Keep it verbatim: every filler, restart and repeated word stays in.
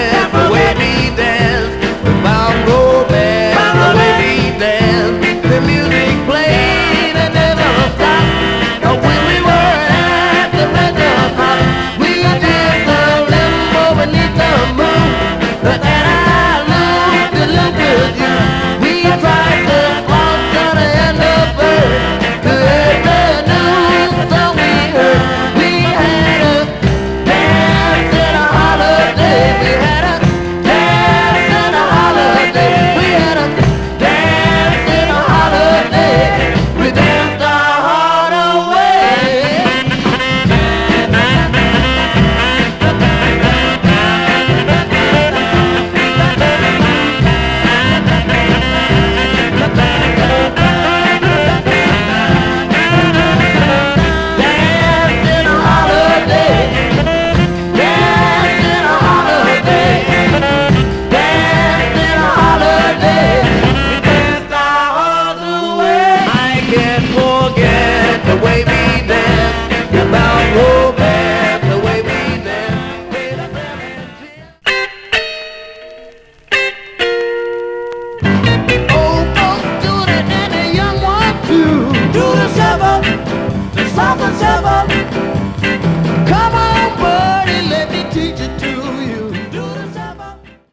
forget the way we danced. We found romance the way we danced. The music played and never stopped. And when we were at the restaurant, we did the limbo beneath the moon. But then I looked to look at you. We tried to cross the end of bird. To hear the news song we heard. We had a dance and a holiday. We had a dance and a holiday. We had a dance and a holiday. We danced our heart away. Dance in a holiday. Dance in a holiday. Dance in a holiday. We danced our hearts away. I can't forget the way we